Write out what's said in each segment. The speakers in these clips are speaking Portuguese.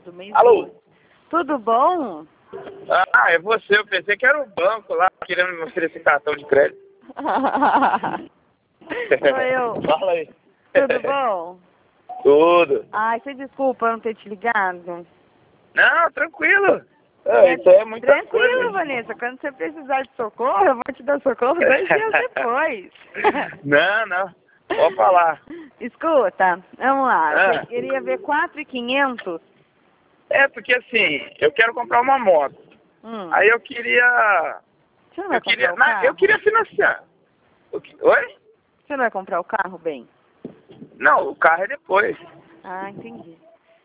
do mês. Alô? Tudo bom? Ah, é você. Eu pensei que era o banco lá querendo me oferecer cartão de crédito. Sou eu. Fala aí. Tudo bom? Tudo. Ai, você desculpa eu não ter te ligado. Não, tranquilo. Isso aí é muita Tranquilo, coisa. Vanessa. Quando você precisar de socorro, eu vou te dar socorro 2 dias depois. Não. Pode falar. Escuta, vamos lá. Ah. Você queria ver 4.500? É, porque assim, eu quero comprar uma moto. Aí eu queria... Você não vai comprar o Não, carro? eu queria financiar. Oi? Você não vai comprar o carro, bem? Não, o carro é depois. Ah, entendi.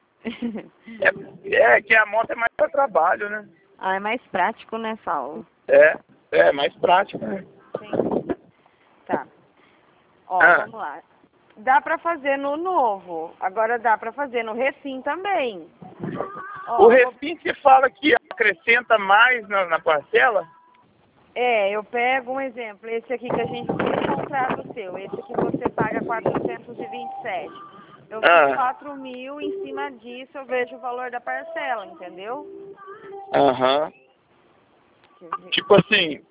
É que a moto é mais para trabalho, né? Ah, é mais prático, né, Saulo? É mais prático, né? Entendi. Tá. Ó, vamos lá. Dá pra fazer no novo. Agora dá pra fazer no refim também. Ó, o refim você fala que acrescenta mais na parcela? eu pego um exemplo. Esse aqui que a gente fez contrato seu. Esse aqui você paga 427. Eu fiz 4.000, em cima disso eu vejo o valor da parcela, entendeu? Aham. Tipo assim...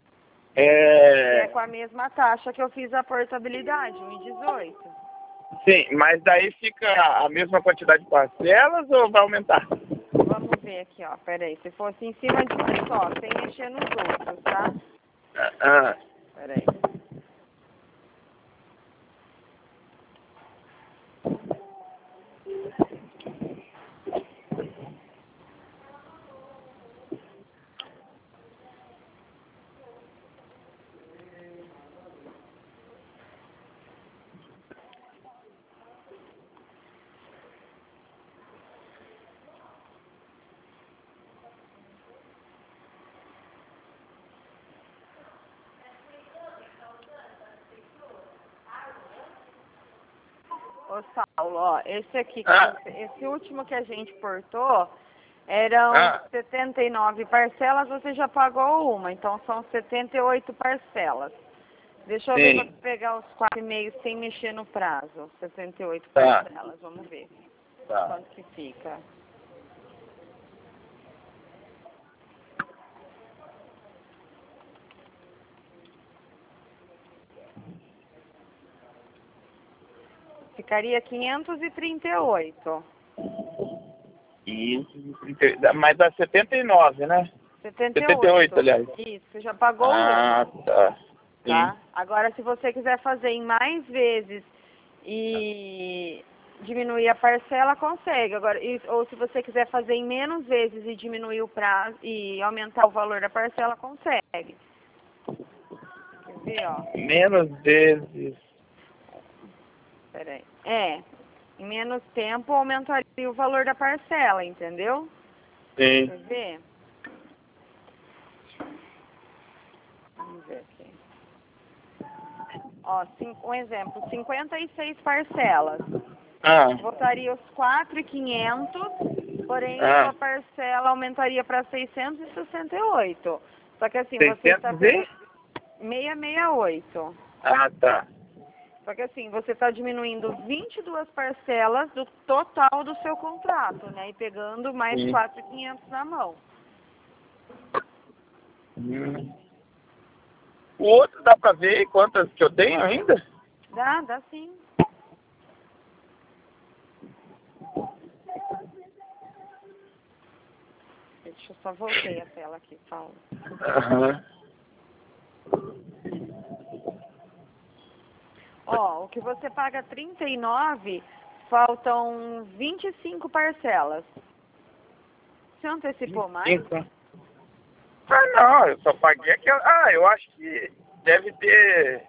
É com a mesma taxa que eu fiz a portabilidade, 1,18. Sim, mas daí fica a mesma quantidade de parcelas ou vai aumentar? Vamos ver aqui, ó. Pera aí. Se fosse em cima de um só, sem mexer nos outros, tá? Pera aí. Ô, Saulo, ó, esse aqui, esse último que a gente portou, eram 79 parcelas, você já pagou uma, então são 78 parcelas. Deixa eu ver pra pegar os 4,5 sem mexer no prazo. 78 parcelas, vamos ver quanto que fica. Ficaria 538. Mas dá 79, né? 78, aliás. Isso, você já pagou uma. Tá. Tá? Agora, se você quiser fazer em mais vezes e diminuir a parcela, consegue. Agora, ou se você quiser fazer em menos vezes e diminuir o prazo e aumentar o valor da parcela, consegue. Quer ver, ó? Menos vezes. Peraí. Em menos tempo aumentaria o valor da parcela, entendeu? Sim. Quer ver? Vamos ver aqui. Ó, um exemplo, 56 parcelas. Voltaria os 4.500, porém a sua parcela aumentaria para 668. Só que assim, você está 668. Tá. Só que assim, você está diminuindo 22 parcelas do total do seu contrato, né? E pegando mais 4.500 na mão. O outro dá pra ver quantas que eu tenho ainda? Dá sim. Deixa eu só voltei a tela aqui, Paulo. Ó, o que você paga 39, faltam 25 parcelas. Você antecipou mais? Não, eu só paguei aquela... eu acho que deve ter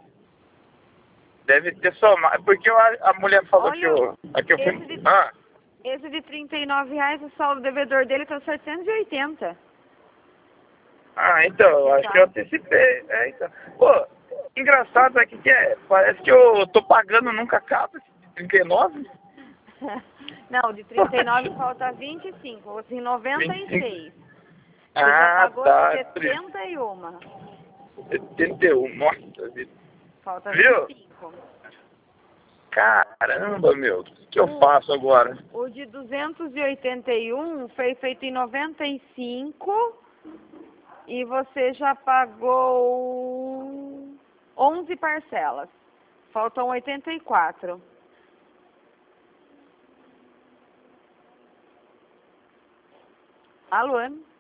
somado. Porque a mulher falou que eu... Esse de R$39, o saldo devedor dele tá 780. Então, eu acho que eu antecipei. Então. Pô, engraçado, sabe o que é? Parece que eu tô pagando, nunca acaba esse de 39. Não, de 39 falta 25, você em 96. Você já pagou 71. 71, nossa vida. Falta 25. Caramba, meu. O que eu faço agora? O de 281 foi feito em 95 e você já pagou 11 parcelas. Faltam 84. Alô?